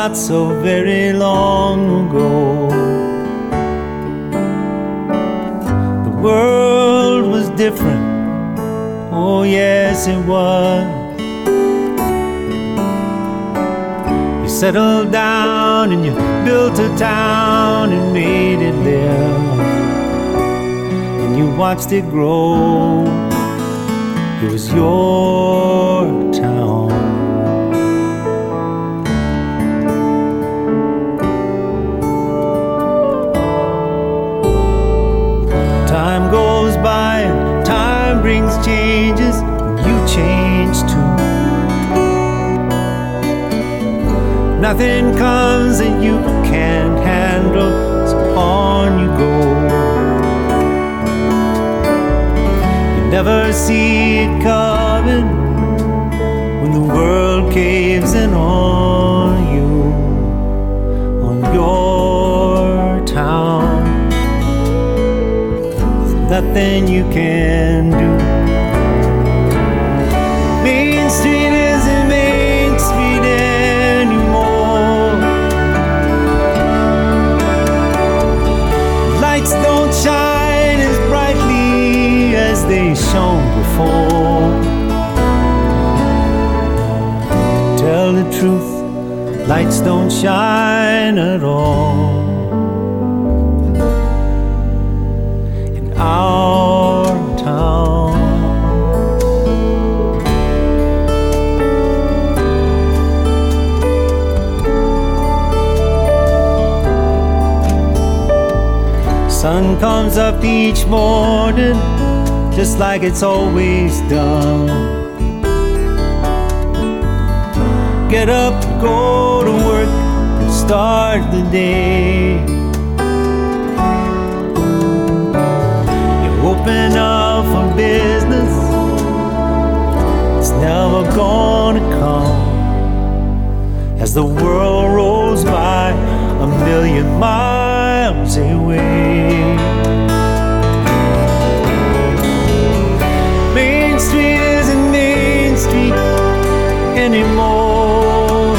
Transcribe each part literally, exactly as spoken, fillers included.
not so very long ago. The world was different, oh yes it was. You settled down and you built a town and made it live, and you watched it grow. It was your town. Time goes by and time brings changes, and you change too. Nothing comes that you can't handle, so on you go. You never see it coming when the world caves in on you, on your town. Nothing you can do. Main Street isn't Main Street anymore. Lights don't shine as brightly as they shone before. Tell the truth, lights don't shine at all. Our town. Sun comes up each morning just like it's always done. Get up, go to work, and start the day. Open up for business, it's never gonna come as the world rolls by a million miles away. Main Street isn't Main Street anymore.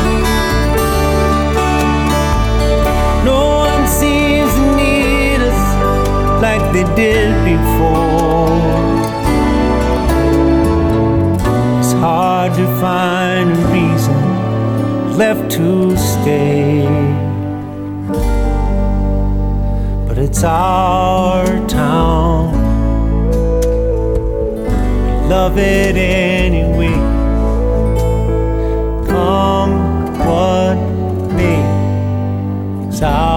No one seems to need us like they did before. It's hard to find a reason left to stay, but it's our town. We love it anyway. Come what may, it's our